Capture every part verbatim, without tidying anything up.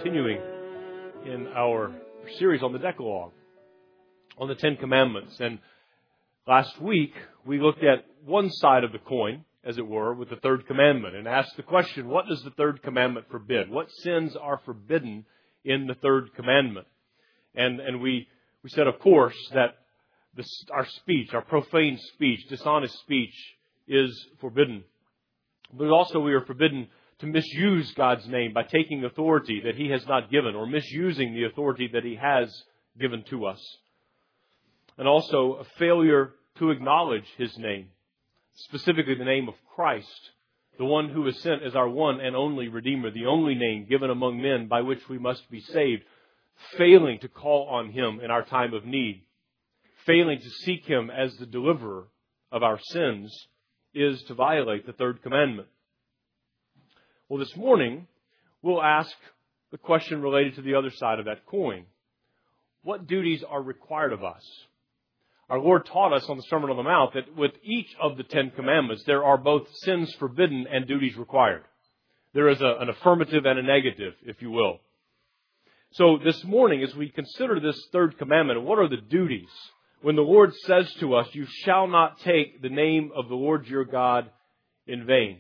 continuing in our series on the Decalogue, on the Ten Commandments. And last week, we looked at one side of the coin, as it were, with the third commandment, and asked the question, what does the third commandment forbid? What sins are forbidden in the third commandment? And and we, we said, of course, that this, our speech, our profane speech, dishonest speech is forbidden. But also we are forbidden to misuse God's name by taking authority that He has not given, or misusing the authority that He has given to us. And also a failure to acknowledge His name, specifically the name of Christ, the one who is sent as our one and only Redeemer, the only name given among men by which we must be saved. Failing to call on Him in our time of need, failing to seek Him as the deliverer of our sins, is to violate the third commandment. Well, this morning, we'll ask the question related to the other side of that coin. What duties are required of us? Our Lord taught us on the Sermon on the Mount that with each of the Ten Commandments, there are both sins forbidden and duties required. There is a, an affirmative and a negative, if you will. So this morning, as we consider this third commandment, what are the duties? When the Lord says to us, you shall not take the name of the Lord your God in vain.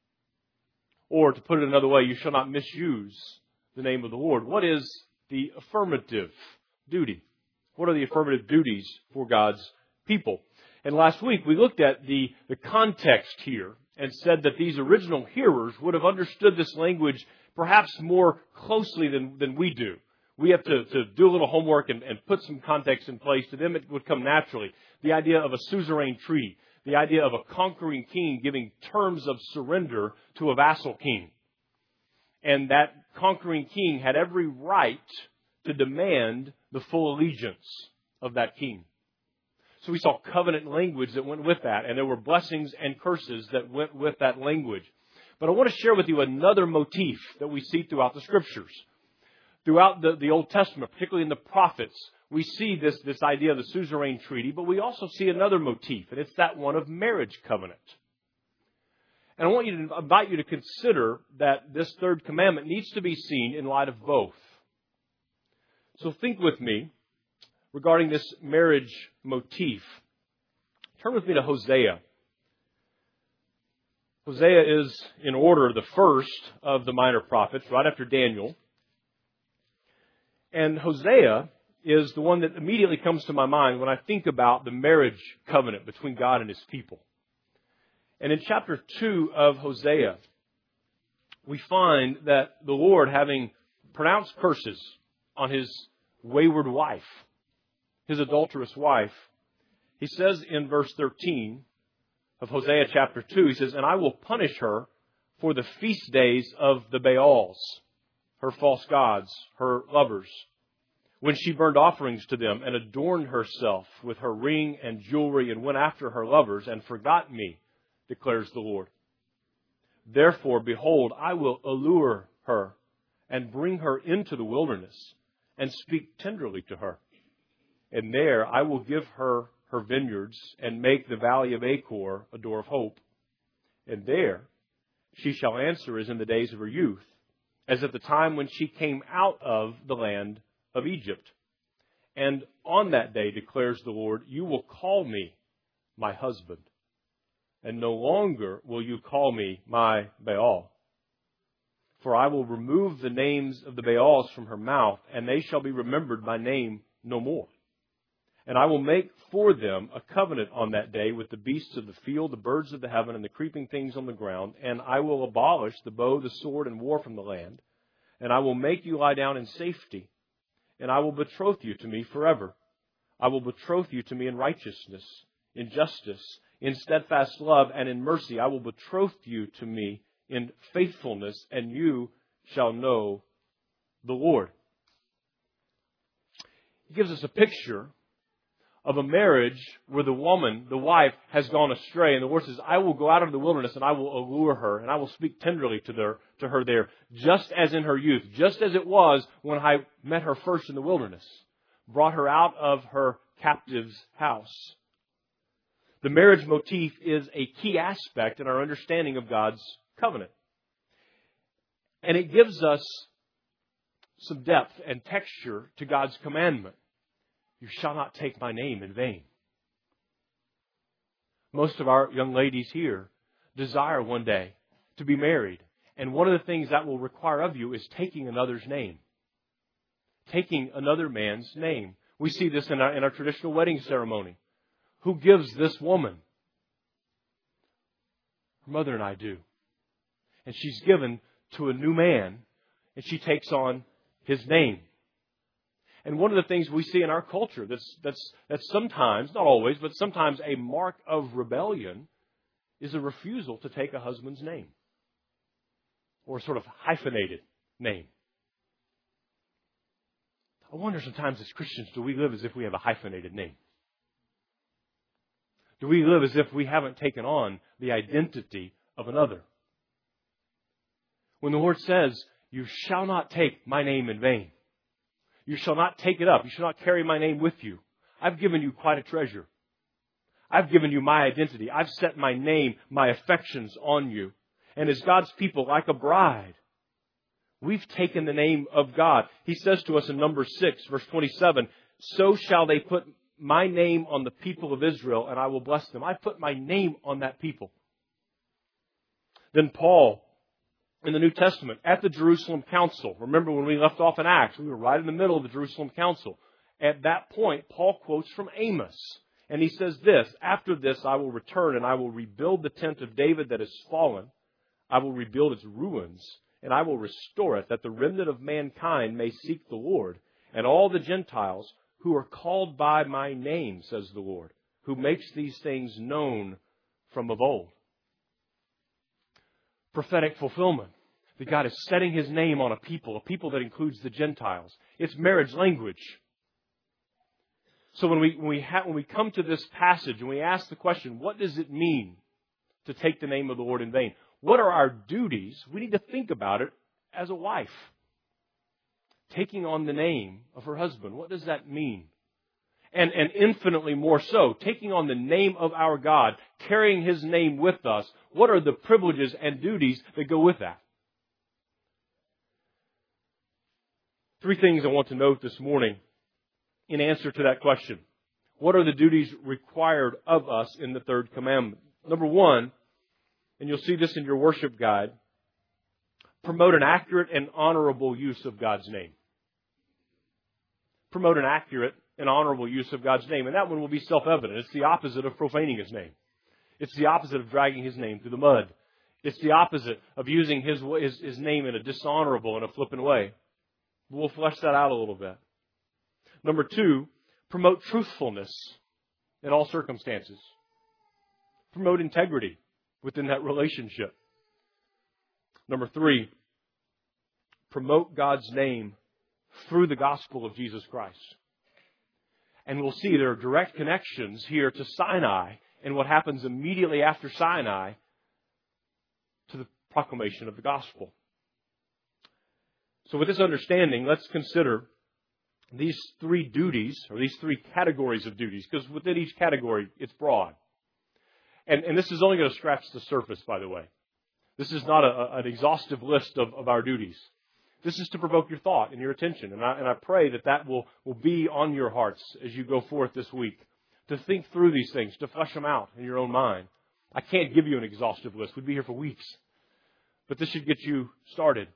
Or to put it another way, you shall not misuse the name of the Lord. What is the affirmative duty? What are the affirmative duties for God's people? And last week we looked at the, the context here and said that these original hearers would have understood this language perhaps more closely than, than we do. We have to, to do a little homework and, and put some context in place. To them it would come naturally. The idea of a suzerain treaty. The idea of a conquering king giving terms of surrender to a vassal king. And that conquering king had every right to demand the full allegiance of that king. So we saw covenant language that went with that. And there were blessings and curses that went with that language. But I want to share with you another motif that we see throughout the Scriptures. Throughout the, the Old Testament, particularly in the prophets, we see this, this idea of the suzerain treaty, but we also see another motif, and it's that one of marriage covenant. And I want you to invite you to consider that this third commandment needs to be seen in light of both. So think with me regarding this marriage motif. Turn with me to Hosea. Hosea is, in order, the first of the minor prophets, right after Daniel. And Hosea is the one that immediately comes to my mind when I think about the marriage covenant between God and His people. And in chapter two of Hosea, we find that the Lord, having pronounced curses on His wayward wife, His adulterous wife, He says in verse thirteen of Hosea chapter two, He says, and I will punish her for the feast days of the Baals, her false gods, her lovers, when she burned offerings to them and adorned herself with her ring and jewelry and went after her lovers and forgot me, declares the Lord. Therefore, behold, I will allure her and bring her into the wilderness and speak tenderly to her. And there I will give her her vineyards and make the valley of Achor a door of hope. And there she shall answer as in the days of her youth, as at the time when she came out of the land of Egypt. And on that day, declares the Lord, you will call me my husband, and no longer will you call me my Baal. For I will remove the names of the Baals from her mouth, and they shall be remembered by name no more. And I will make for them a covenant on that day with the beasts of the field, the birds of the heaven, and the creeping things on the ground. And I will abolish the bow, the sword, and war from the land. And I will make you lie down in safety. And I will betroth you to me forever. I will betroth you to me in righteousness, in justice, in steadfast love, and in mercy. I will betroth you to me in faithfulness, and you shall know the Lord. He gives us a picture of a marriage where the woman, the wife, has gone astray. And the Lord says, I will go out into the wilderness and I will allure her and I will speak tenderly to her, to her there, just as in her youth, just as it was when I met her first in the wilderness, brought her out of her captive's house. The marriage motif is a key aspect in our understanding of God's covenant. And it gives us some depth and texture to God's commandment. You shall not take my name in vain. Most of our young ladies here desire one day to be married. And one of the things that will require of you is taking another's name. Taking another man's name. We see this in our, in our traditional wedding ceremony. Who gives this woman? Her mother and I do. And she's given to a new man, and she takes on his name. And one of the things we see in our culture that's, that's, that's sometimes, not always, but sometimes a mark of rebellion is a refusal to take a husband's name. Or a sort of hyphenated name. I wonder sometimes as Christians, do we live as if we have a hyphenated name? Do we live as if we haven't taken on the identity of another? When the Lord says, you shall not take my name in vain. You shall not take it up. You shall not carry my name with you. I've given you quite a treasure. I've given you my identity. I've set my name, my affections on you. And as God's people, like a bride, we've taken the name of God. He says to us in Numbers six, verse twenty-seven, so shall they put my name on the people of Israel, and I will bless them. I put my name on that people. Then Paul, in the New Testament, at the Jerusalem Council, remember when we left off in Acts, we were right in the middle of the Jerusalem Council. At that point, Paul quotes from Amos. And he says this, after this I will return and I will rebuild the tent of David that is fallen. I will rebuild its ruins, and I will restore it, that the remnant of mankind may seek the Lord, and all the Gentiles who are called by my name, says the Lord, who makes these things known from of old. Prophetic fulfillment. That God is setting His name on a people, a people that includes the Gentiles. It's marriage language. So when we when we, ha- when we come to this passage and we ask the question, what does it mean to take the name of the Lord in vain? What are our duties? We need to think about it as a wife. Taking on the name of her husband. What does that mean? And, and infinitely more so, taking on the name of our God, carrying His name with us. What are the privileges and duties that go with that? Three things I want to note this morning in answer to that question. What are the duties required of us in the third commandment? Number one, and you'll see this in your worship guide, promote an accurate and honorable use of God's name. Promote an accurate and honorable use of God's name. And that one will be self-evident. It's the opposite of profaning His name. It's the opposite of dragging His name through the mud. It's the opposite of using His, his, his name in a dishonorable and a flippant way. We'll flesh that out a little bit. Number two, promote truthfulness in all circumstances. Promote integrity within that relationship. Number three, promote God's name through the gospel of Jesus Christ. And we'll see there are direct connections here to Sinai and what happens immediately after Sinai to the proclamation of the gospel. So with this understanding, let's consider these three duties, or these three categories of duties, because within each category, it's broad. And, and this is only going to scratch the surface, by the way. This is not a, an exhaustive list of, of our duties. This is to provoke your thought and your attention. And I, and I pray that that will, will be on your hearts as you go forth this week. To think through these things, to flesh them out in your own mind. I can't give you an exhaustive list. We'd be here for weeks. But this should get you started.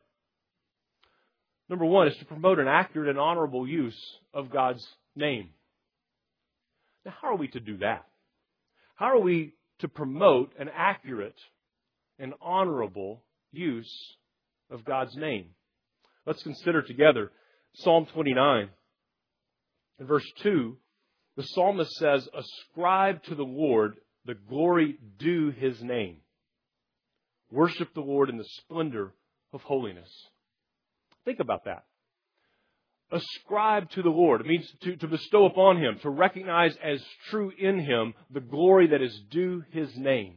Number one is to promote an accurate and honorable use of God's name. Now, how are we to do that? How are we to promote an accurate and honorable use of God's name? Let's consider together Psalm twenty-nine. In verse two, the psalmist says, ascribe to the Lord the glory due His name. Worship the Lord in the splendor of holiness. Think about that. Ascribe to the Lord. It means to, to bestow upon Him, to recognize as true in Him the glory that is due His name.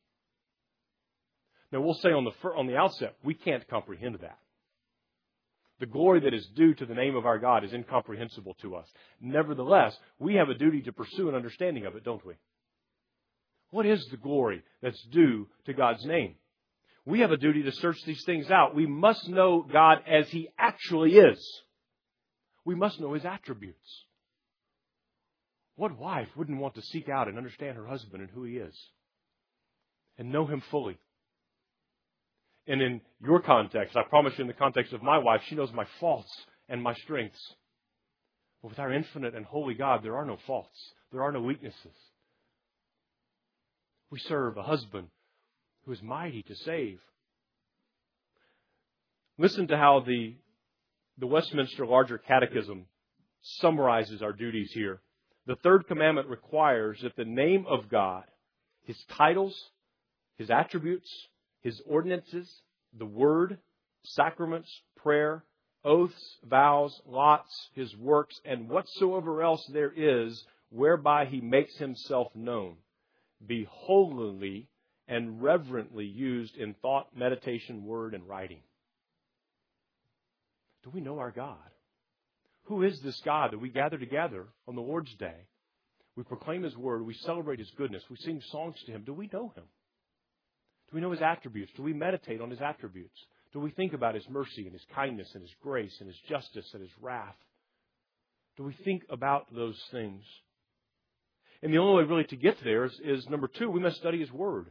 Now we'll say on the, on the outset, we can't comprehend that. The glory that is due to the name of our God is incomprehensible to us. Nevertheless, we have a duty to pursue an understanding of it, don't we? What is the glory that's due to God's name? We have a duty to search these things out. We must know God as He actually is. We must know His attributes. What wife wouldn't want to seek out and understand her husband and who he is? And know him fully. And in your context, I promise you in the context of my wife, she knows my faults and my strengths. But with our infinite and holy God, there are no faults. There are no weaknesses. We serve a husband who is mighty to save. Listen to how the, the Westminster Larger Catechism summarizes our duties here. The third commandment requires that the name of God, His titles, His attributes, His ordinances, the Word, sacraments, prayer, oaths, vows, lots, His works, and whatsoever else there is whereby He makes Himself known, be holily and reverently used in thought, meditation, word, and writing. Do we know our God? Who is this God that we gather together on the Lord's Day? We proclaim His Word. We celebrate His goodness. We sing songs to Him. Do we know Him? Do we know His attributes? Do we meditate on His attributes? Do we think about His mercy and His kindness and His grace and His justice and His wrath? Do we think about those things? And the only way really to get there is, is number two, we must study His Word.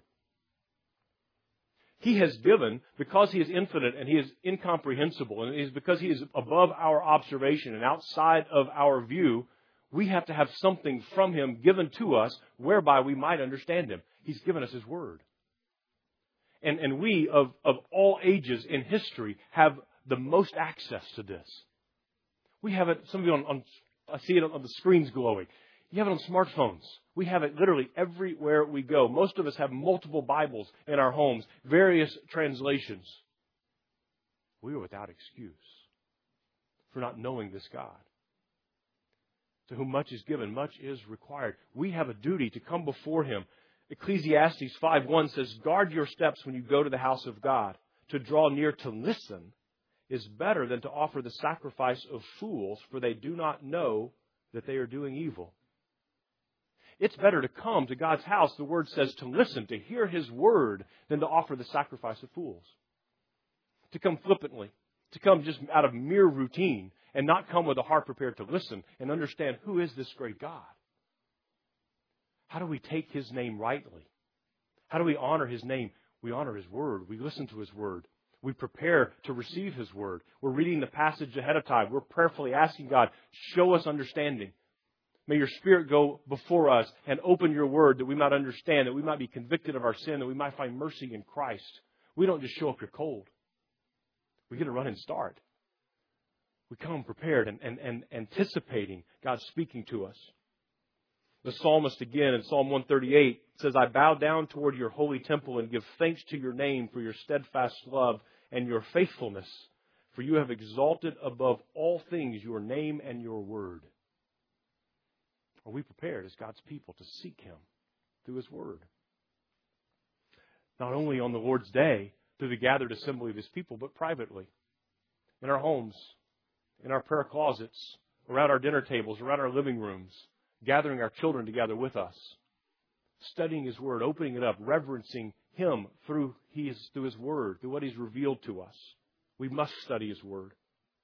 He has given, because He is infinite and He is incomprehensible, and it is because He is above our observation and outside of our view, we have to have something from Him given to us whereby we might understand Him. He's given us His Word. And, and we, of, of all ages in history, have the most access to this. We have it, some of you on, on I see it on the screens glowing. You have it on smartphones. We have it literally everywhere we go. Most of us have multiple Bibles in our homes, various translations. We are without excuse for not knowing this God. To whom much is given, much is required. We have a duty to come before Him. Ecclesiastes five one says, guard your steps when you go to the house of God. To draw near to listen is better than to offer the sacrifice of fools, for they do not know that they are doing evil. It's better to come to God's house, the Word says, to listen, to hear His Word, than to offer the sacrifice of fools. To come flippantly, to come just out of mere routine, and not come with a heart prepared to listen and understand who is this great God. How do we take His name rightly? How do we honor His name? We honor His Word. We listen to His Word. We prepare to receive His Word. We're reading the passage ahead of time. We're prayerfully asking God, show us understanding. May your Spirit go before us and open your Word that we might understand, that we might be convicted of our sin, that we might find mercy in Christ. We don't just show up here cold. We get a run and start. We come prepared and, and, and anticipating God speaking to us. The psalmist again in Psalm one thirty-eight says, I bow down toward your holy temple and give thanks to your name for your steadfast love and your faithfulness. For you have exalted above all things your name and your word. Are we prepared as God's people to seek Him through His Word? Not only on the Lord's Day through the gathered assembly of His people, but privately. In our homes, in our prayer closets, around our dinner tables, around our living rooms, gathering our children together with us, studying His Word, opening it up, reverencing Him through His, through His Word, through what He's revealed to us. We must study His Word.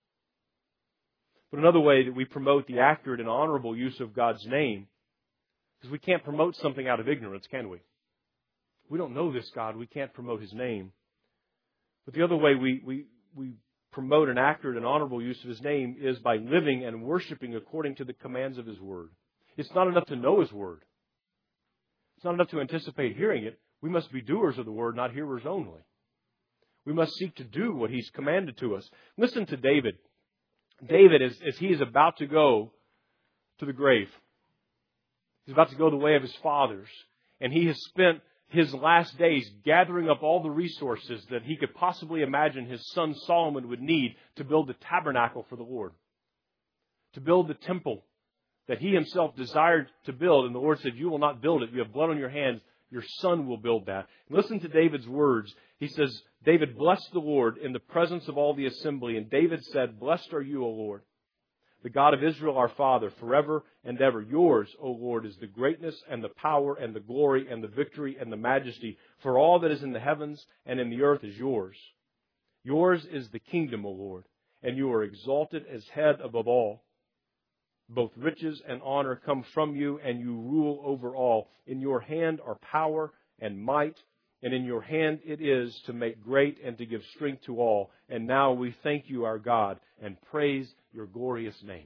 But another way that we promote the accurate and honorable use of God's name is we can't promote something out of ignorance, can we? We don't know this God. We can't promote His name. But the other way we, we, we promote an accurate and honorable use of His name is by living and worshiping according to the commands of His Word. It's not enough to know His Word. It's not enough to anticipate hearing it. We must be doers of the Word, not hearers only. We must seek to do what He's commanded to us. Listen to David. David, as, as he is about to go to the grave, he's about to go the way of his fathers, and he has spent his last days gathering up all the resources that he could possibly imagine his son Solomon would need to build the tabernacle for the Lord, to build the temple that he himself desired to build. And the Lord said, you will not build it. You have blood on your hands. Your son will build that. Listen to David's words. He says, David blessed the Lord in the presence of all the assembly. And David said, blessed are you, O Lord, the God of Israel our Father, forever and ever. Yours, O Lord, is the greatness and the power and the glory and the victory and the majesty. For all that is in the heavens and in the earth is yours. Yours is the kingdom, O Lord, and you are exalted as head above all. Both riches and honor come from you, and you rule over all. In your hand are power and might, and in your hand it is to make great and to give strength to all. And now we thank you, our God, and praise your glorious name.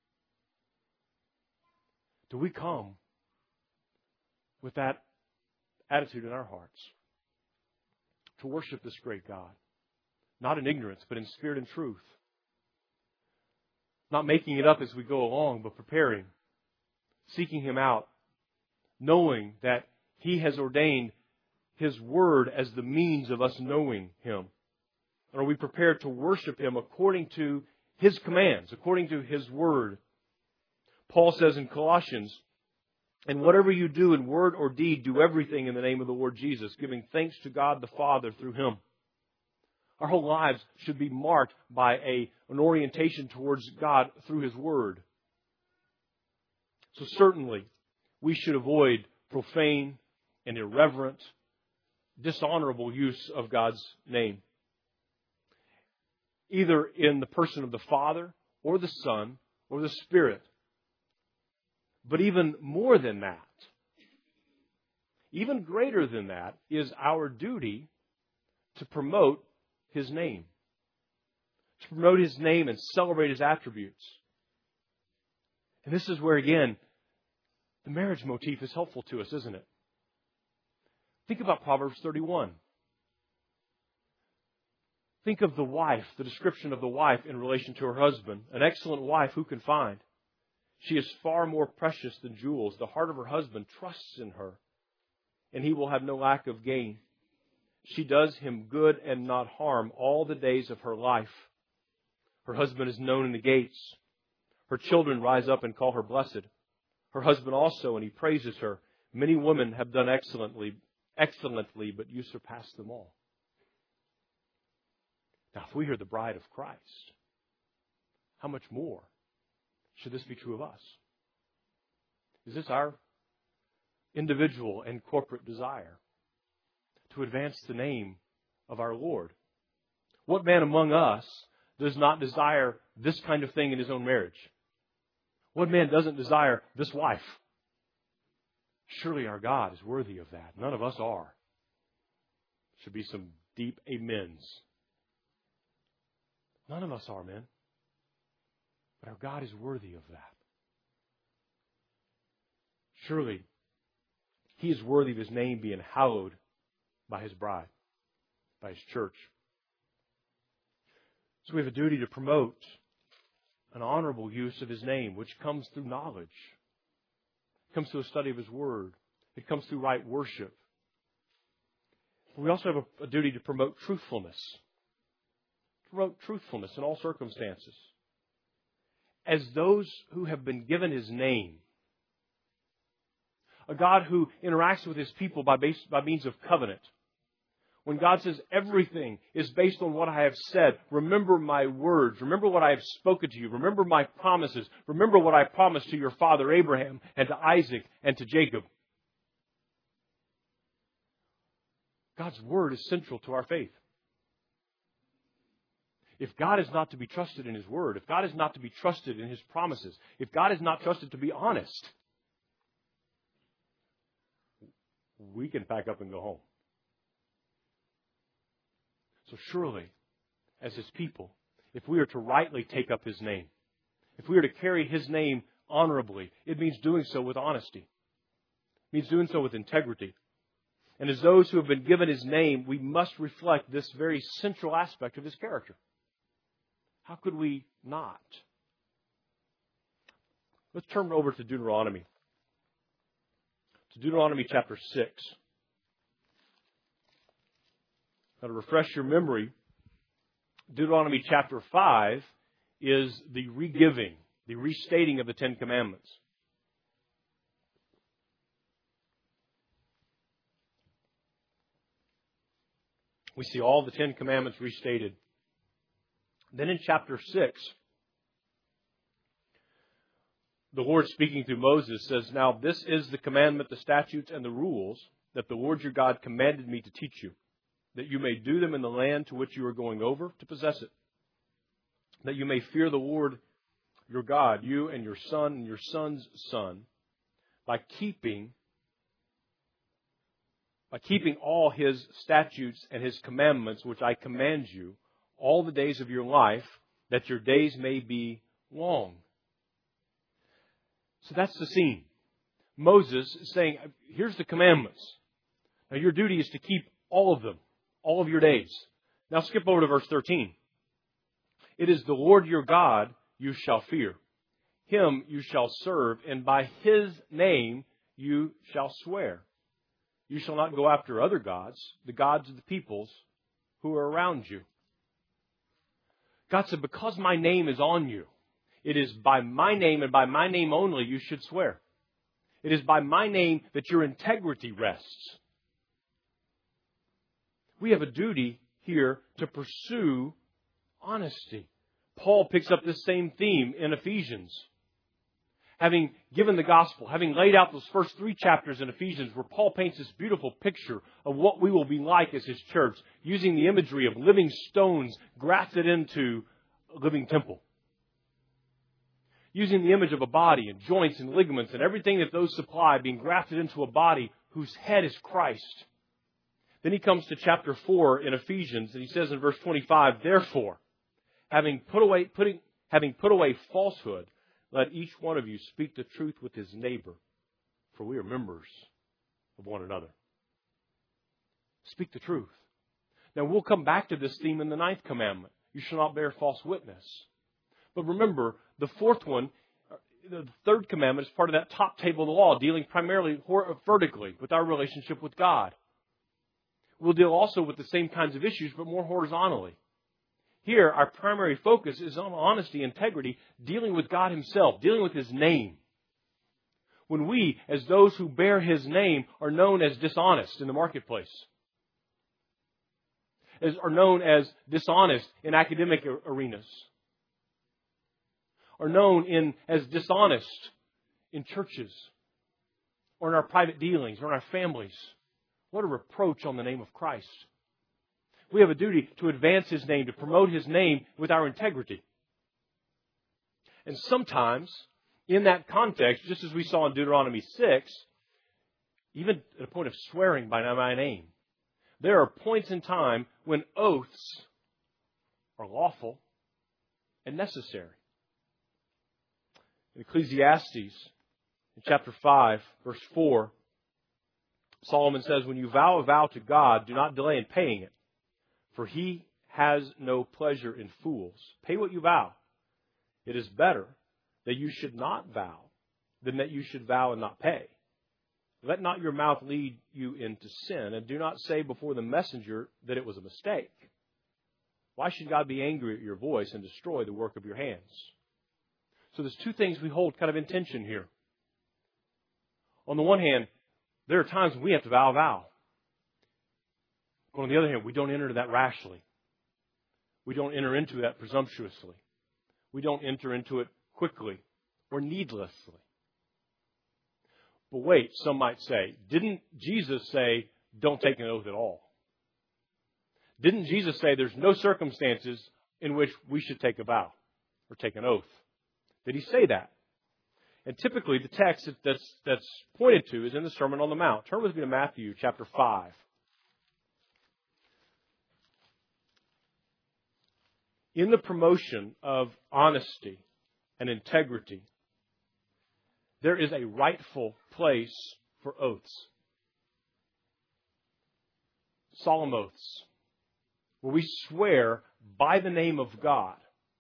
Do we come with that attitude in our hearts to worship this great God? Not in ignorance, but in spirit and truth. Not making it up as we go along, but preparing, seeking Him out, knowing that He has ordained His Word as the means of us knowing Him. And are we prepared to worship Him according to His commands, according to His Word? Paul says in Colossians, "And whatever you do in word or deed, do everything in the name of the Lord Jesus, giving thanks to God the Father through Him." Our whole lives should be marked by a, an orientation towards God through His Word. So certainly, we should avoid profane and irreverent, dishonorable use of God's name, either in the person of the Father or the Son or the Spirit. But even more than that, even greater than that, is our duty to promote His name. To promote His name and celebrate His attributes. And this is where, again, the marriage motif is helpful to us, isn't it? Think about Proverbs thirty-one. Think of the wife, the description of the wife in relation to her husband. An excellent wife who can find? She is far more precious than jewels. The heart of her husband trusts in her, and he will have no lack of gain. She does him good and not harm all the days of her life. Her husband is known in the gates. Her children rise up and call her blessed. Her husband also, and he praises her. Many women have done excellently, excellently, but you surpass them all. Now, if we are the bride of Christ, how much more should this be true of us? Is this our individual and corporate desire? To advance the name of our Lord. What man among us does not desire this kind of thing in his own marriage? What man doesn't desire this wife? Surely our God is worthy of that. None of us are. Should be some deep amens. None of us are, men. But our God is worthy of that. Surely He is worthy of His name being hallowed by His bride, by His church. So we have a duty to promote an honorable use of His name, which comes through knowledge. It comes through a study of His Word. It comes through right worship. We also have a, a duty to promote truthfulness. To promote truthfulness in all circumstances. As those who have been given His name, a God who interacts with His people by, base, by means of covenant. When God says everything is based on what I have said, remember my words, remember what I have spoken to you, remember my promises, remember what I promised to your father Abraham and to Isaac and to Jacob. God's Word is central to our faith. If God is not to be trusted in His Word, if God is not to be trusted in His promises, if God is not trusted to be honest, we can pack up and go home. So surely, as His people, if we are to rightly take up His name, if we are to carry His name honorably, it means doing so with honesty. It means doing so with integrity. And as those who have been given His name, we must reflect this very central aspect of His character. How could we not? Let's turn over to Deuteronomy. To Deuteronomy chapter six. Now, to refresh your memory, Deuteronomy chapter five is the regiving, the restating of the Ten Commandments. We see all the Ten Commandments restated. Then in chapter six, the Lord speaking through Moses says, "Now this is the commandment, the statutes, and the rules that the Lord your God commanded me to teach you, that you may do them in the land to which you are going over to possess it, that you may fear the Lord your God, you and your son and your son's son, by keeping by keeping all His statutes and His commandments, which I command you, all the days of your life, that your days may be long." So that's the scene. Moses is saying, here's the commandments. Now your duty is to keep all of them, all of your days. Now skip over to verse thirteen. "It is the Lord your God you shall fear. Him you shall serve, and by His name you shall swear. You shall not go after other gods, the gods of the peoples who are around you." God said, because my name is on you, it is by my name and by my name only you should swear. It is by my name that your integrity rests. We have a duty here to pursue honesty. Paul picks up this same theme in Ephesians. Having given the gospel, having laid out those first three chapters in Ephesians where Paul paints this beautiful picture of what we will be like as His church, using the imagery of living stones grafted into a living temple. Using the image of a body and joints and ligaments and everything that those supply being grafted into a body whose head is Christ. Then he comes to chapter four in Ephesians and he says in verse twenty-five, "Therefore, having put away, putting, having put away falsehood, let each one of you speak the truth with his neighbor, for we are members of one another." Speak the truth. Now we'll come back to this theme in the ninth commandment. You shall not bear false witness. But remember, the fourth one, the third commandment, is part of that top table of the law, dealing primarily vertically with our relationship with God. We'll deal also with the same kinds of issues, but more horizontally. Here, our primary focus is on honesty, integrity, dealing with God Himself, dealing with His name. When we, as those who bear His name, are known as dishonest in the marketplace, as are known as dishonest in academic arenas, are known in as dishonest in churches, or in our private dealings, or in our families, what a reproach on the name of Christ. We have a duty to advance His name, to promote His name with our integrity. And sometimes, in that context, just as we saw in Deuteronomy six, even at a point of swearing by my name, there are points in time when oaths are lawful and necessary. In Ecclesiastes, in chapter five, verse four, Solomon says, "When you vow a vow to God, do not delay in paying it, for He has no pleasure in fools. Pay what you vow. It is better that you should not vow than that you should vow and not pay. Let not your mouth lead you into sin, and do not say before the messenger that it was a mistake. Why should God be angry at your voice and destroy the work of your hands?" So there's two things we hold kind of in tension here. On the one hand, there are times when we have to vow a vow. But on the other hand, we don't enter into that rashly. We don't enter into that presumptuously. We don't enter into it quickly or needlessly. But wait, some might say, didn't Jesus say, don't take an oath at all? Didn't Jesus say there's no circumstances in which we should take a vow or take an oath? Did He say that? And typically the text that's, that's pointed to is in the Sermon on the Mount. Turn with me to Matthew chapter five. In the promotion of honesty and integrity, there is a rightful place for oaths. Solemn oaths, where we swear by the name of God.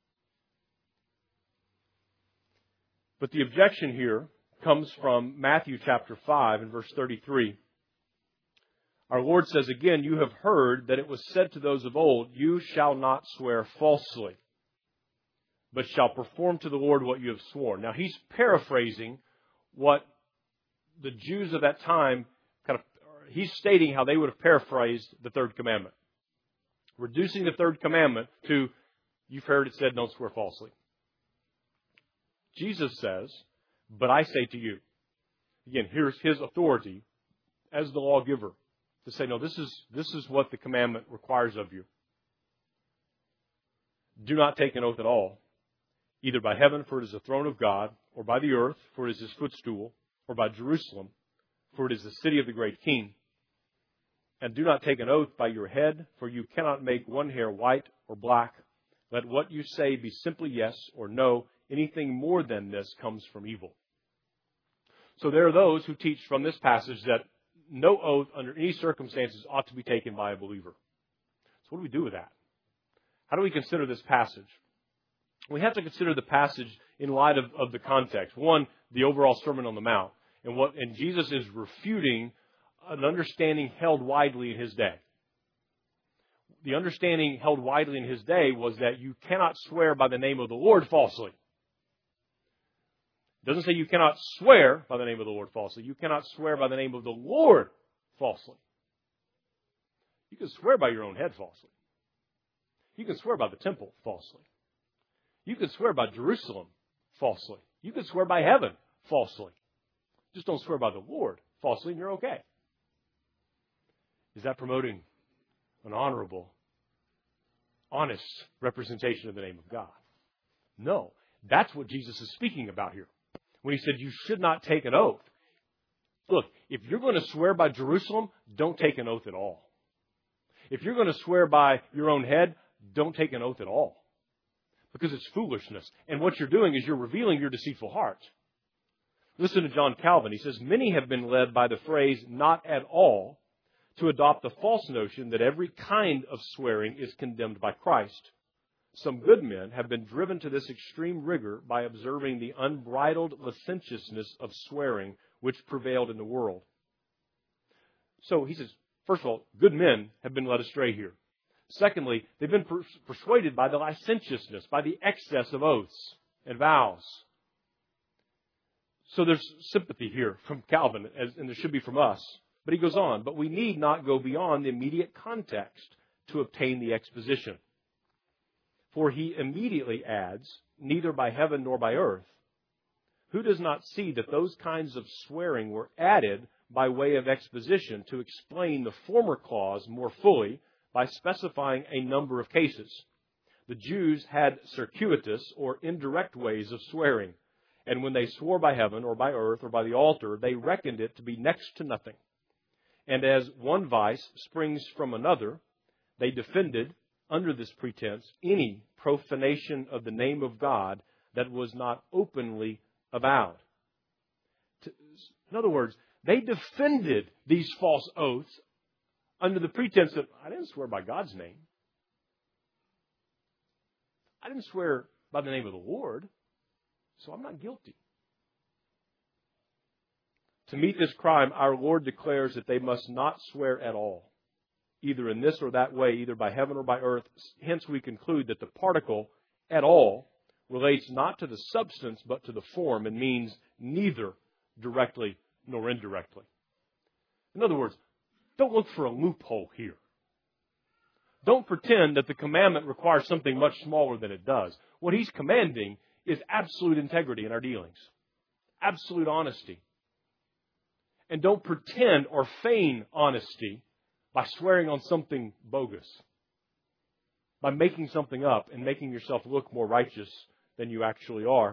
But the objection here comes from Matthew chapter five and verse thirty-three. Our Lord says again, "You have heard that it was said to those of old, 'You shall not swear falsely, but shall perform to the Lord what you have sworn.'" Now He's paraphrasing what the Jews of that time kind of, He's stating how they would have paraphrased the third commandment. Reducing the third commandment to, "You've heard it said, don't swear falsely." Jesus says, But I say to you, again, here's his authority as the lawgiver to say, no, this is, this is what the commandment requires of you. Do not take an oath at all, either by heaven, for it is the throne of God, or by the earth, for it is his footstool, or by Jerusalem, for it is the city of the great king. And do not take an oath by your head, for you cannot make one hair white or black. Let what you say be simply yes or no. Anything more than this comes from evil. So there are those who teach from this passage that no oath under any circumstances ought to be taken by a believer. So what do we do with that? How do we consider this passage? We have to consider the passage in light of, of the context. One, the overall Sermon on the Mount. And what and Jesus is refuting an understanding held widely in his day. The understanding held widely in his day was that you cannot swear by the name of the Lord falsely. It doesn't say you cannot swear by the name of the Lord falsely. You cannot swear by the name of the Lord falsely. You can swear by your own head falsely. You can swear by the temple falsely. You can swear by Jerusalem falsely. You can swear by heaven falsely. Just don't swear by the Lord falsely and you're okay. Is that promoting an honorable, honest representation of the name of God? No. That's what Jesus is speaking about here. When he said you should not take an oath. Look, if you're going to swear by Jerusalem, don't take an oath at all. If you're going to swear by your own head, don't take an oath at all. Because it's foolishness. And what you're doing is you're revealing your deceitful heart. Listen to John Calvin. He says, many have been led by the phrase not at all to adopt the false notion that every kind of swearing is condemned by Christ. Some good men have been driven to this extreme rigor by observing the unbridled licentiousness of swearing which prevailed in the world. So he says, first of all, good men have been led astray here. Secondly, they've been per- persuaded by the licentiousness, by the excess of oaths and vows. So there's sympathy here from Calvin, as, and there should be from us. But he goes on, but we need not go beyond the immediate context to obtain the exposition. For he immediately adds, neither by heaven nor by earth. Who does not see that those kinds of swearing were added by way of exposition to explain the former clause more fully by specifying a number of cases? The Jews had circuitous or indirect ways of swearing, and when they swore by heaven or by earth or by the altar, they reckoned it to be next to nothing. And as one vice springs from another, they defended, under this pretense, any profanation of the name of God that was not openly avowed. In other words, they defended these false oaths under the pretense that I didn't swear by God's name. I didn't swear by the name of the Lord, so I'm not guilty. To meet this crime, our Lord declares that they must not swear at all, either in this or that way, either by heaven or by earth. Hence, we conclude that the particle at all relates not to the substance, but to the form, and means neither directly nor indirectly. In other words, don't look for a loophole here. Don't pretend that the commandment requires something much smaller than it does. What he's commanding is absolute integrity in our dealings, absolute honesty. And don't pretend or feign honesty by swearing on something bogus, by making something up and making yourself look more righteous than you actually are.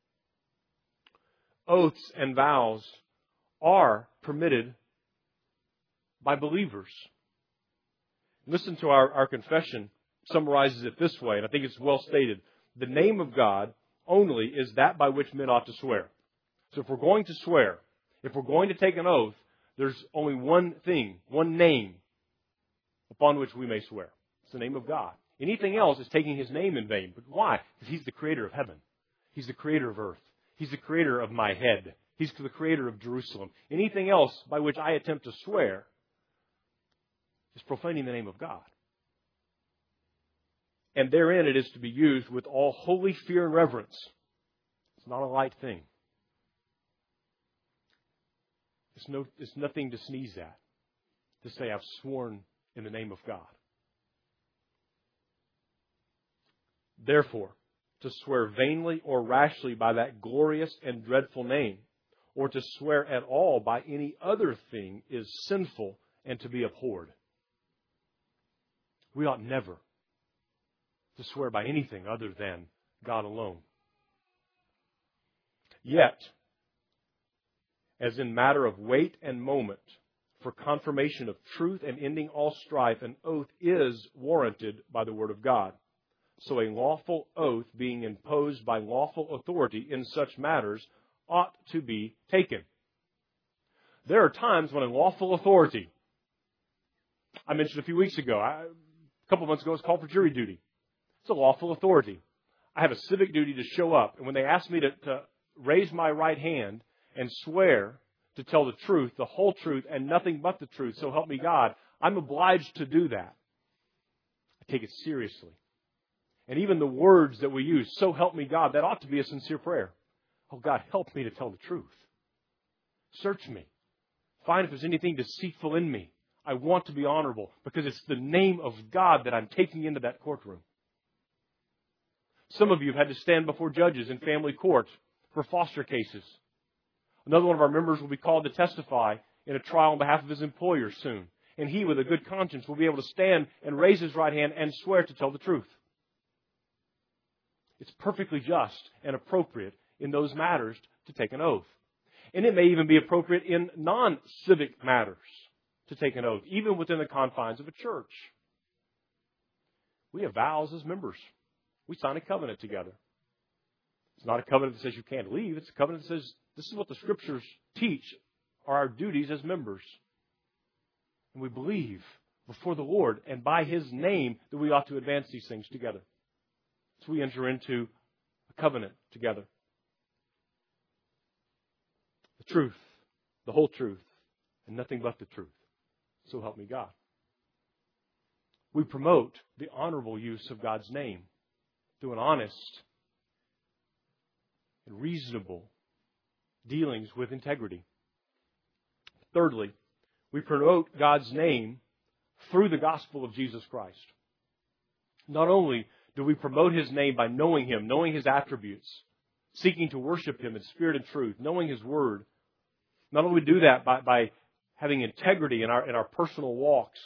Oaths and vows are permitted by believers. Listen to our, our confession summarizes it this way, and I think it's well stated. The name of God only is that by which men ought to swear. So if we're going to swear, if we're going to take an oath, there's only one thing, one name upon which we may swear. It's the name of God. Anything else is taking His name in vain. But why? Because He's the creator of heaven. He's the creator of earth. He's the creator of my head. He's the creator of Jerusalem. Anything else by which I attempt to swear is profaning the name of God. And therein it is to be used with all holy fear and reverence. It's not a light thing. It's, no, it's nothing to sneeze at, to say I've sworn in the name of God. Therefore, to swear vainly or rashly by that glorious and dreadful name, or to swear at all by any other thing is sinful and to be abhorred. We ought never to swear by anything other than God alone. Yet, as in matter of weight and moment, for confirmation of truth and ending all strife, an oath is warranted by the Word of God. So a lawful oath being imposed by lawful authority in such matters ought to be taken. There are times when a lawful authority, I mentioned a few weeks ago, I, a couple of months ago, it was called for jury duty. It's a lawful authority. I have a civic duty to show up. And when they ask me to, to raise my right hand and swear to tell the truth, the whole truth, and nothing but the truth, so help me God, I'm obliged to do that. I take it seriously. And even the words that we use, so help me God, that ought to be a sincere prayer. Oh God, help me to tell the truth. Search me. Find if there's anything deceitful in me. I want to be honorable because it's the name of God that I'm taking into that courtroom. Some of you have had to stand before judges in family court for foster cases. Another one of our members will be called to testify in a trial on behalf of his employer soon. And he, with a good conscience, will be able to stand and raise his right hand and swear to tell the truth. It's perfectly just and appropriate in those matters to take an oath. And it may even be appropriate in non-civic matters to take an oath, even within the confines of a church. We have vows as members. We sign a covenant together. It's not a covenant that says you can't leave. It's a covenant that says this is what the Scriptures teach are our duties as members. And we believe before the Lord and by His name that we ought to advance these things together. So we enter into a covenant together. The truth, the whole truth, and nothing but the truth. So help me God. We promote the honorable use of God's name through an honest and reasonable dealings with integrity. Thirdly, we promote God's name through the gospel of Jesus Christ. Not only do we promote His name by knowing Him, knowing His attributes, seeking to worship Him in spirit and truth, knowing His Word, not only do we do that by, by having integrity in our, in our personal walks,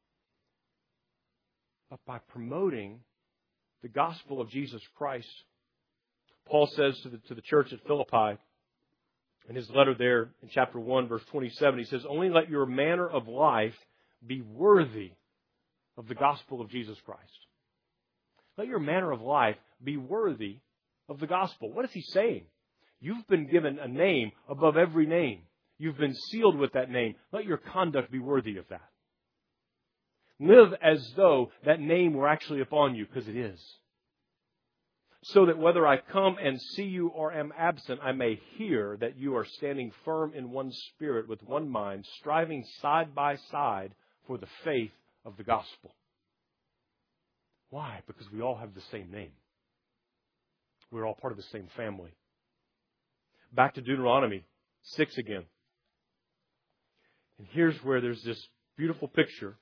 but by promoting the gospel of Jesus Christ. Paul says to the, to the church at Philippi, in his letter there in chapter one, verse twenty-seven, he says, only let your manner of life be worthy of the gospel of Jesus Christ. Let your manner of life be worthy of the gospel. What is he saying? You've been given a name above every name. You've been sealed with that name. Let your conduct be worthy of that. Live as though that name were actually upon you, because it is. So that whether I come and see you or am absent, I may hear that you are standing firm in one spirit with one mind, striving side by side for the faith of the gospel. Why? Because we all have the same name. We're all part of the same family. Back to Deuteronomy six again. And here's where there's this beautiful picture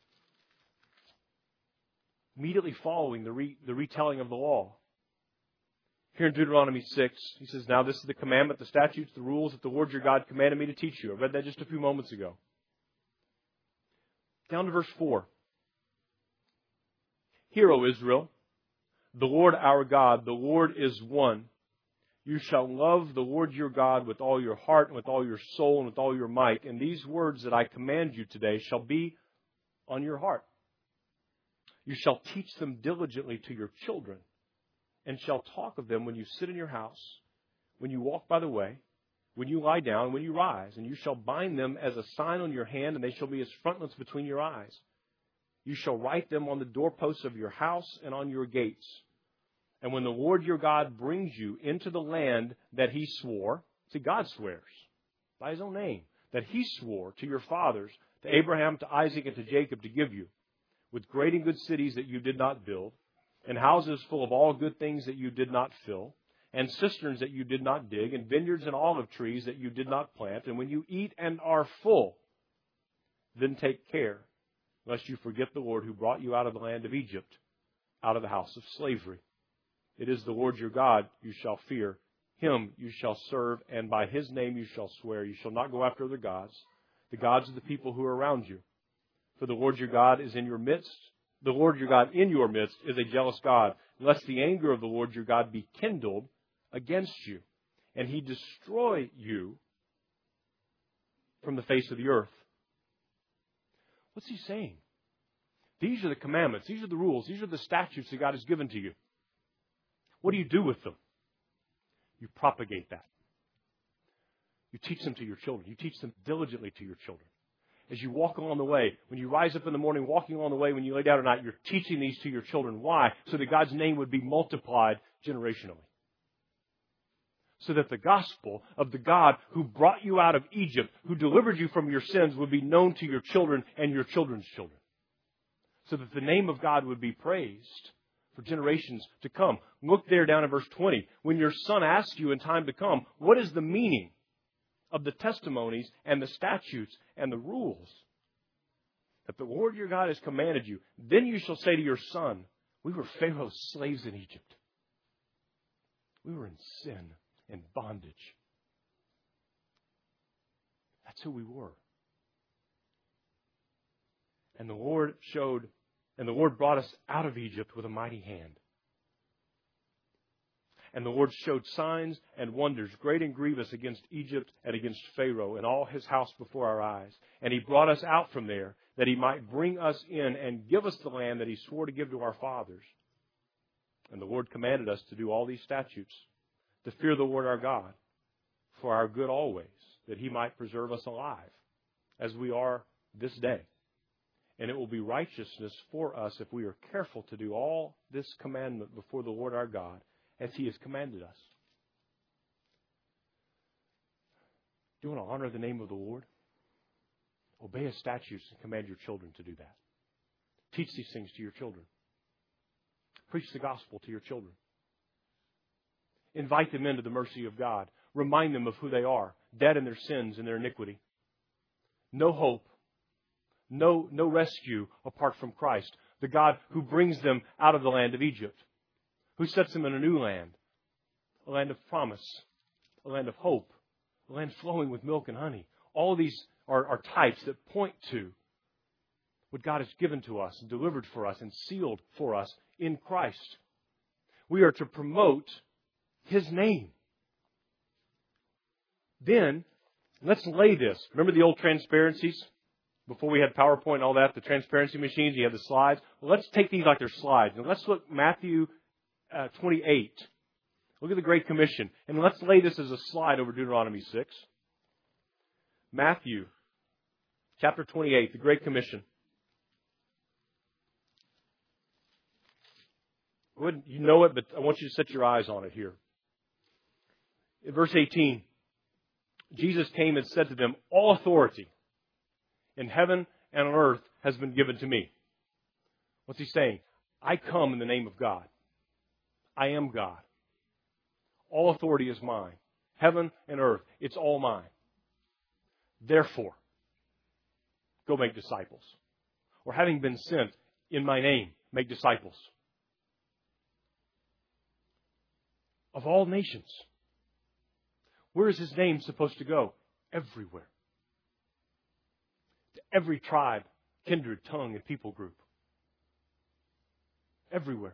immediately following the, re, the retelling of the law. Here in Deuteronomy six, he says, now this is the commandment, the statutes, the rules that the Lord your God commanded me to teach you. I read that just a few moments ago. Down to verse four. Hear, O Israel, the Lord our God, the Lord is one. You shall love the Lord your God with all your heart and with all your soul and with all your might. And these words that I command you today shall be on your heart. You shall teach them diligently to your children, and shall talk of them when you sit in your house, when you walk by the way, when you lie down, when you rise. And you shall bind them as a sign on your hand, and they shall be as frontlets between your eyes. You shall write them on the doorposts of your house and on your gates. And when the Lord your God brings you into the land that He swore, see, God swears by His own name, that He swore to your fathers, to Abraham, to Isaac, and to Jacob to give you, with great and good cities that you did not build, and houses full of all good things that you did not fill, and cisterns that you did not dig, and vineyards and olive trees that you did not plant. And when you eat and are full, then take care, lest you forget the Lord who brought you out of the land of Egypt, out of the house of slavery. It is the Lord your God you shall fear. Him you shall serve, and by His name you shall swear. You shall not go after other gods, the gods of the people who are around you. For the Lord your God is in your midst. The Lord your God in your midst is a jealous God, lest the anger of the Lord your God be kindled against you, and He destroy you from the face of the earth. What's He saying? These are the commandments. These are the rules. These are the statutes that God has given to you. What do you do with them? You propagate that. You teach them to your children. You teach them diligently to your children. As you walk along the way, when you rise up in the morning, walking along the way, when you lay down at night, you're teaching these to your children. Why? So that God's name would be multiplied generationally. So that the gospel of the God who brought you out of Egypt, who delivered you from your sins, would be known to your children and your children's children. So that the name of God would be praised for generations to come. Look there down in verse twenty. When your son asks you in time to come, what is the meaning of the testimonies and the statutes and the rules that the Lord your God has commanded you? Then you shall say to your son, we were Pharaoh's slaves in Egypt. We were in sin and bondage. That's who we were. And the Lord showed, and the Lord brought us out of Egypt with a mighty hand. And the Lord showed signs and wonders, great and grievous, against Egypt and against Pharaoh and all his house before our eyes. And He brought us out from there, that He might bring us in and give us the land that He swore to give to our fathers. And the Lord commanded us to do all these statutes, to fear the Lord our God, for our good always, that He might preserve us alive, as we are this day. And it will be righteousness for us if we are careful to do all this commandment before the Lord our God, as He has commanded us. Do you want to honor the name of the Lord? Obey His statutes and command your children to do that. Teach these things to your children. Preach the gospel to your children. Invite them into the mercy of God. Remind them of who they are, dead in their sins and their iniquity. No hope, no, no rescue apart from Christ, the God who brings them out of the land of Egypt, who sets them in a new land, a land of promise, a land of hope, a land flowing with milk and honey. All these are, are types that point to what God has given to us and delivered for us and sealed for us in Christ. We are to promote His name. Then, let's lay this. Remember the old transparencies? Before we had PowerPoint and all that, the transparency machines, you had the slides. Well, let's take these like they're slides. And let's look Matthew uh, twenty-eight. Look at the Great Commission. And let's lay this as a slide over Deuteronomy six. Matthew chapter twenty-eight, the Great Commission. You know it, but I want you to set your eyes on it here. In verse eighteen, Jesus came and said to them, all authority in heaven and on earth has been given to me. What's He saying? I come in the name of God. I am God. All authority is mine. Heaven and earth, it's all mine. Therefore, go make disciples. Or having been sent in my name, make disciples. Of all nations. Where is His name supposed to go? Everywhere. To every tribe, kindred, tongue, and people group. Everywhere.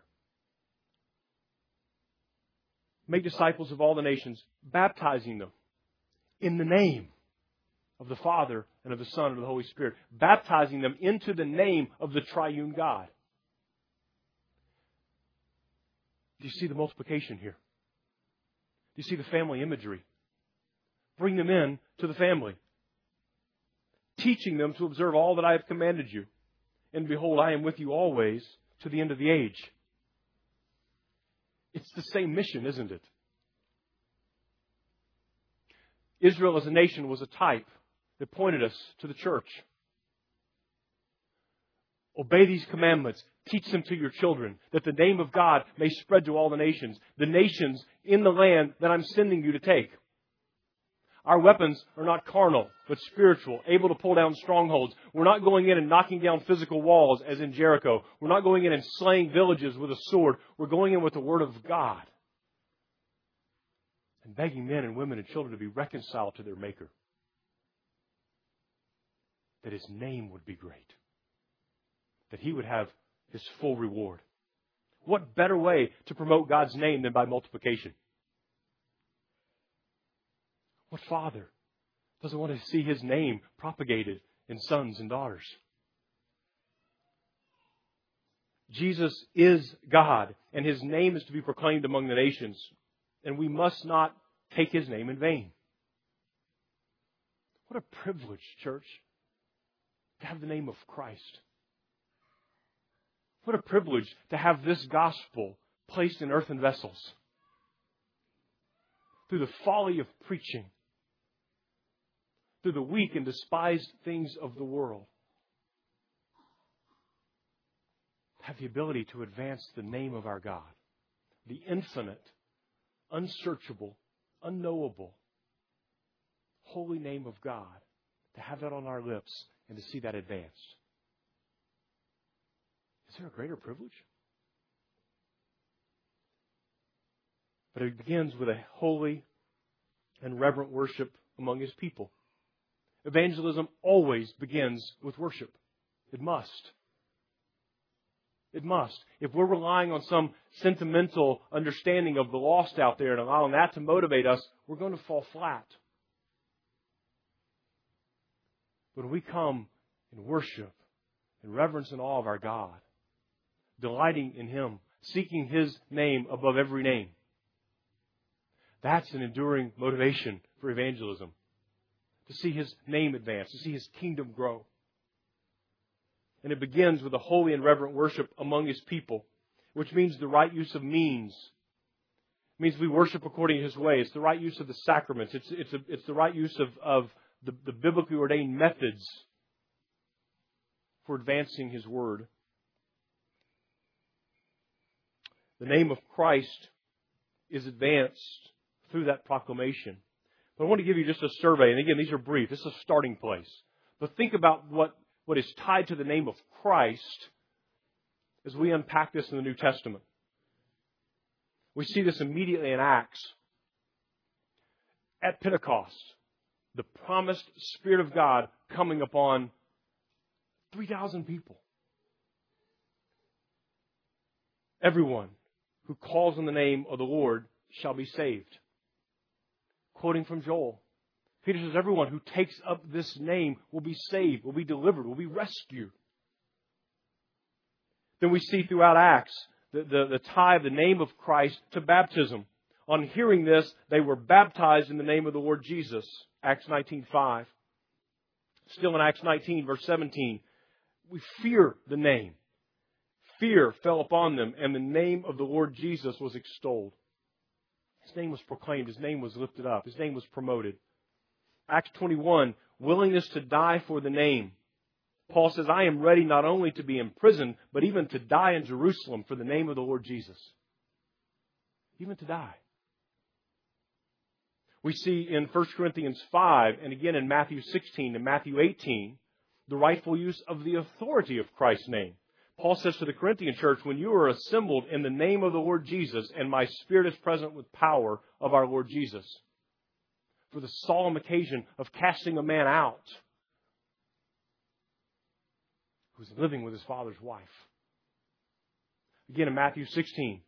Make disciples of all the nations, baptizing them in the name of the Father and of the Son and of the Holy Spirit. Baptizing them into the name of the triune God. Do you see the multiplication here? Do you see the family imagery? Bring them in to the family. Teaching them to observe all that I have commanded you. And behold, I am with you always to the end of the age. It's the same mission, isn't it? Israel as a nation was a type that pointed us to the church. Obey these commandments. Teach them to your children, that the name of God may spread to all the nations, the nations in the land that I'm sending you to take. Our weapons are not carnal, but spiritual, able to pull down strongholds. We're not going in and knocking down physical walls as in Jericho. We're not going in and slaying villages with a sword. We're going in with the Word of God and begging men and women and children to be reconciled to their Maker, that His name would be great, that He would have His full reward. What better way to promote God's name than by multiplication? What father doesn't want to see his name propagated in sons and daughters? Jesus is God, and His name is to be proclaimed among the nations, and we must not take His name in vain. What a privilege, church, to have the name of Christ. What a privilege to have this gospel placed in earthen vessels through the folly of preaching, through the weak and despised things of the world. Have the ability to advance the name of our God, the infinite, unsearchable, unknowable, holy name of God, to have that on our lips and to see that advanced. Is there a greater privilege? But it begins with a holy and reverent worship among His people. Evangelism always begins with worship. It must. It must. If we're relying on some sentimental understanding of the lost out there and allowing that to motivate us, we're going to fall flat. But when we come in worship, in reverence and awe of our God, delighting in Him, seeking His name above every name, that's an enduring motivation for evangelism. To see His name advance, to see His kingdom grow. And it begins with a holy and reverent worship among His people, which means the right use of means. It means we worship according to His way. It's the right use of the sacraments. It's, it's, a, it's the right use of, of the, the biblically ordained methods for advancing His Word. The name of Christ is advanced through that proclamation. But I want to give you just a survey. And again, these are brief. This is a starting place. But think about what, what is tied to the name of Christ as we unpack this in the New Testament. We see this immediately in Acts. At Pentecost, the promised Spirit of God coming upon three thousand people. Everyone who calls on the name of the Lord shall be saved. Quoting from Joel, Peter says, everyone who takes up this name will be saved, will be delivered, will be rescued. Then we see throughout Acts the, the, the tie of the name of Christ to baptism. On hearing this, they were baptized in the name of the Lord Jesus. Acts nineteen five. Still in Acts nineteen, verse seventeen, we fear the name. Fear fell upon them, and the name of the Lord Jesus was extolled. His name was proclaimed. His name was lifted up. His name was promoted. Acts twenty-one, willingness to die for the name. Paul says, I am ready not only to be imprisoned, but even to die in Jerusalem for the name of the Lord Jesus. Even to die. We see in First Corinthians five, and again in Matthew sixteen and Matthew eighteen, the rightful use of the authority of Christ's name. Paul says to the Corinthian church, when you are assembled in the name of the Lord Jesus, and my Spirit is present with power of our Lord Jesus, for the solemn occasion of casting a man out who's living with his father's wife. Again in Matthew sixteen,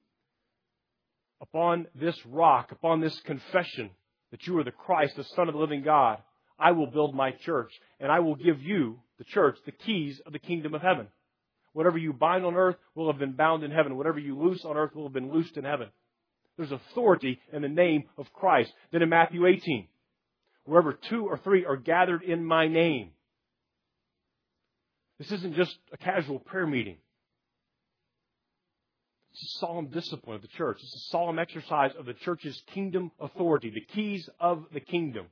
upon this rock, upon this confession that you are the Christ, the Son of the living God, I will build my church, and I will give you, the church, the keys of the kingdom of heaven. Whatever you bind on earth will have been bound in heaven. Whatever you loose on earth will have been loosed in heaven. There's authority in the name of Christ. Then in Matthew eighteen, wherever two or three are gathered in my name. This isn't just a casual prayer meeting. It's a solemn discipline of the church. It's a solemn exercise of the church's kingdom authority, the keys of the kingdom.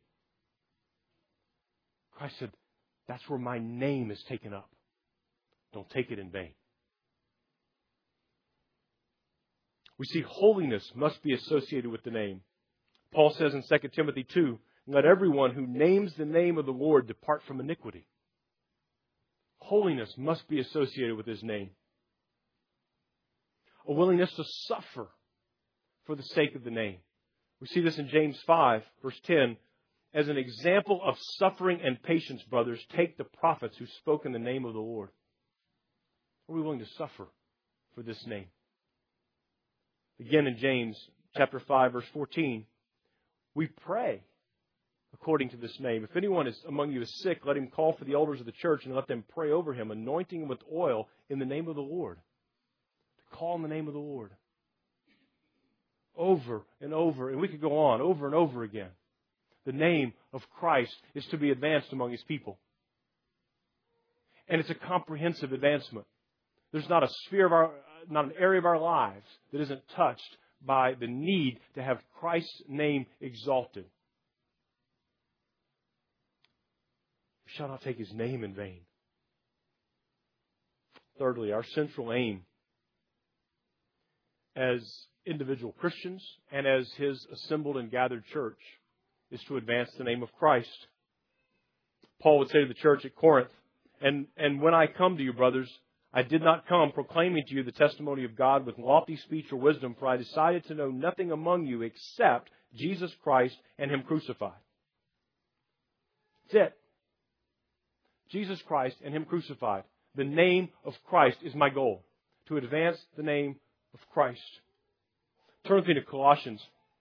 Christ said, that's where my name is taken up. Don't take it in vain. We see holiness must be associated with the name. Paul says in Second Timothy two, let everyone who names the name of the Lord depart from iniquity. Holiness must be associated with His name. A willingness to suffer for the sake of the name. We see this in James five, verse ten. As an example of suffering and patience, brothers, take the prophets who spoke in the name of the Lord. Are we willing to suffer for this name? Again in James chapter five, verse fourteen, we pray according to this name. If anyone is among you is sick, let him call for the elders of the church and let them pray over him, anointing him with oil in the name of the Lord. To call in the name of the Lord. Over and over, and we could go on, over and over again. The name of Christ is to be advanced among His people. And it's a comprehensive advancement. There's not a sphere of our, not an area of our lives that isn't touched by the need to have Christ's name exalted. We shall not take His name in vain. Thirdly, our central aim as individual Christians and as His assembled and gathered church is to advance the name of Christ. Paul would say to the church at Corinth, and, and when I come to you, brothers, I did not come proclaiming to you the testimony of God with lofty speech or wisdom, for I decided to know nothing among you except Jesus Christ and Him crucified. That's it. Jesus Christ and Him crucified. The name of Christ is my goal. To advance the name of Christ. Turn with me to Colossians.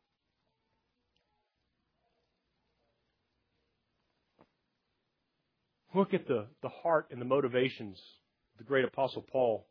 Look at the, the heart and the motivations of the great Apostle Paul.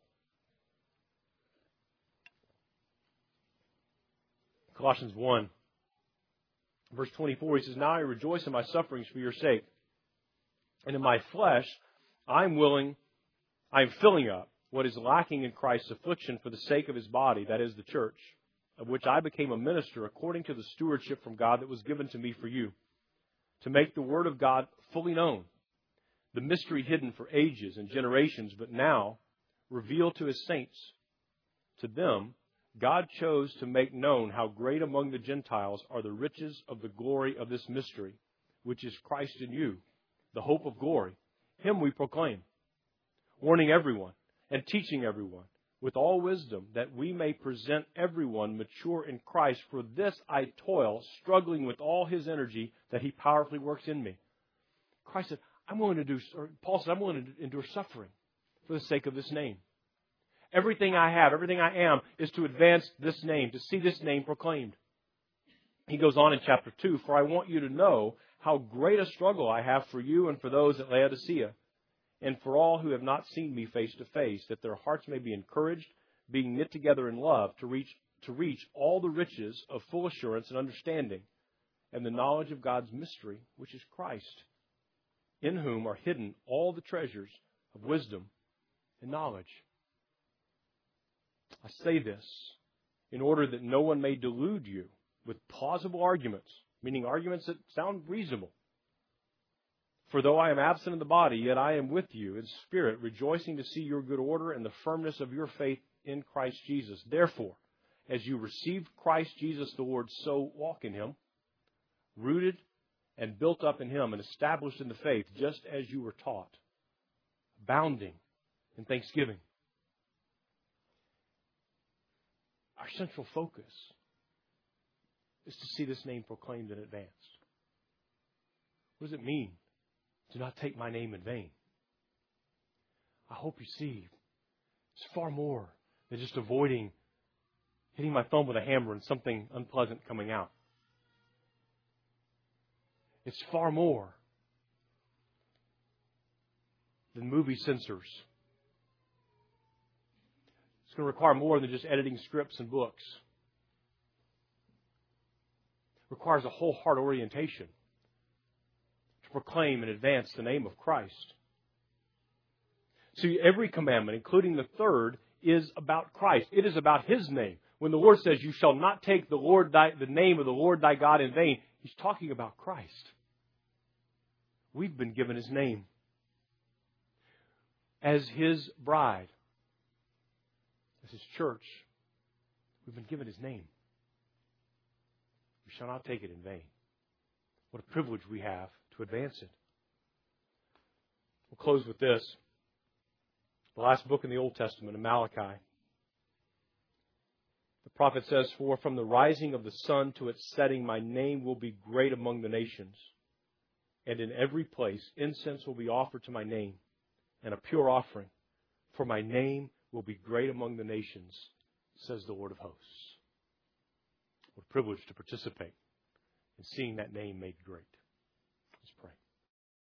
Colossians one, verse twenty-four, he says, now I rejoice in my sufferings for your sake. And in my flesh, I'm willing, I'm filling up what is lacking in Christ's affliction for the sake of His body, that is the church, of which I became a minister according to the stewardship from God that was given to me for you, to make the Word of God fully known, the mystery hidden for ages and generations, but now revealed to His saints. To them, God chose to make known how great among the Gentiles are the riches of the glory of this mystery, which is Christ in you, the hope of glory. Him we proclaim, warning everyone and teaching everyone with all wisdom, that we may present everyone mature in Christ. For this I toil, struggling with all His energy that He powerfully works in me. Christ said, I'm willing to do, or Paul said, I'm willing to endure suffering for the sake of this name. Everything I have, everything I am, is to advance this name, to see this name proclaimed. He goes on in chapter two, for I want you to know how great a struggle I have for you and for those at Laodicea, and for all who have not seen me face to face, that their hearts may be encouraged, being knit together in love, to reach, to reach all the riches of full assurance and understanding, and the knowledge of God's mystery, which is Christ, in whom are hidden all the treasures of wisdom and knowledge. I say this in order that no one may delude you with plausible arguments, meaning arguments that sound reasonable. For though I am absent in the body, yet I am with you in spirit, rejoicing to see your good order and the firmness of your faith in Christ Jesus. Therefore, as you received Christ Jesus the Lord, so walk in Him, rooted and built up in Him and established in the faith, just as you were taught, abounding in thanksgiving. Our central focus is to see this name proclaimed and advanced. What does it mean to not take my name in vain? I hope you see it's far more than just avoiding hitting my thumb with a hammer and something unpleasant coming out. It's far more than movie censors. It's going to require more than just editing scripts and books. It requires a whole heart orientation to proclaim and advance the name of Christ. See, every commandment, including the third, is about Christ. It is about His name. When the Lord says, you shall not take the Lord thy, the name of the Lord thy God in vain, He's talking about Christ. We've been given His name. As His bride, as His church, we've been given His name. we shall not take it in vain. What a privilege we have to advance it. We'll close with this. The last book in the Old Testament, in Malachi. The prophet says, "For from the rising of the sun to its setting, my name will be great among the nations. And in every place incense will be offered to my name, and a pure offering. For my name will be great among the nations, says the Lord of hosts." What a privilege to participate in seeing that name made great. Let's pray.